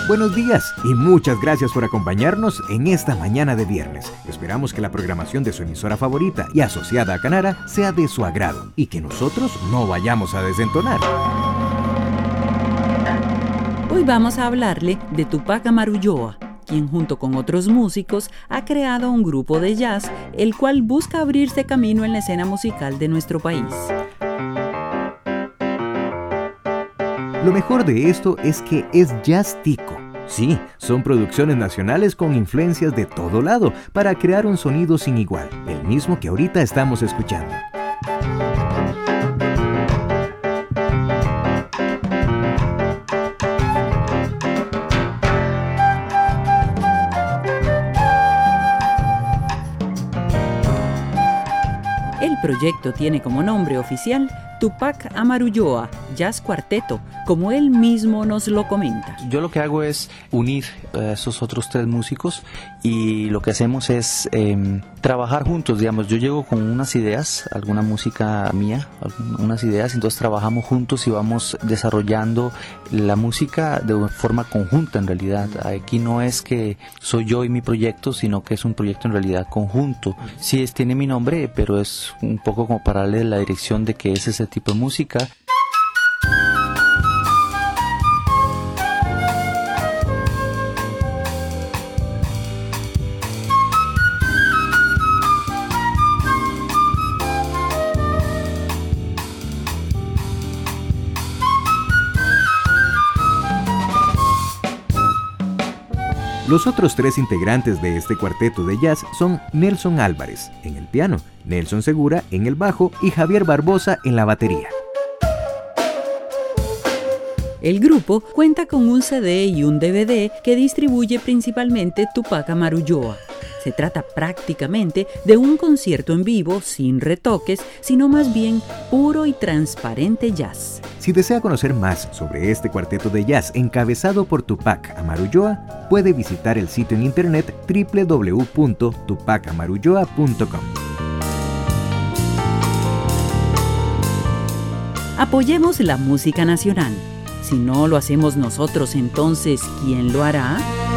Buenos días y muchas gracias por acompañarnos en esta mañana de viernes. Esperamos que la programación de su emisora favorita y asociada a Canara sea de su agrado y que nosotros no vayamos a desentonar. Hoy vamos a hablarle de Tupac Amaru Ulloa, quien junto con otros músicos ha creado un grupo de jazz, el cual busca abrirse camino en la escena musical de nuestro país. Lo mejor de esto es que es jazz tico. Sí, son producciones nacionales con influencias de todo lado para crear un sonido sin igual, el mismo que ahorita estamos escuchando. El proyecto tiene como nombre oficial Tupac Amaru Ulloa Jazz Cuarteto, como él mismo nos lo comenta. Yo lo que hago es unir a esos otros tres músicos y lo que hacemos es trabajar juntos, digamos. Yo llego con unas ideas, alguna música mía, unas ideas, entonces trabajamos juntos y vamos desarrollando la música de forma conjunta en realidad. Aquí no es que soy yo y mi proyecto, sino que es un proyecto en realidad conjunto. Sí, tiene mi nombre, pero es un poco como para darle la dirección de que es ese tipo de música. Los otros tres integrantes de este cuarteto de jazz son Nelson Álvarez en el piano, Nelson Segura en el bajo y Javier Barbosa en la batería. El grupo cuenta con un CD y un DVD que distribuye principalmente Tupac Amaru Ulloa. Se trata prácticamente de un concierto en vivo sin retoques, sino más bien puro y transparente jazz. Si desea conocer más sobre este cuarteto de jazz encabezado por Tupac Amaru Ulloa, puede visitar el sitio en internet www.tupacamaruulloa.com. Apoyemos la música nacional. Si no lo hacemos nosotros, entonces, ¿quién lo hará?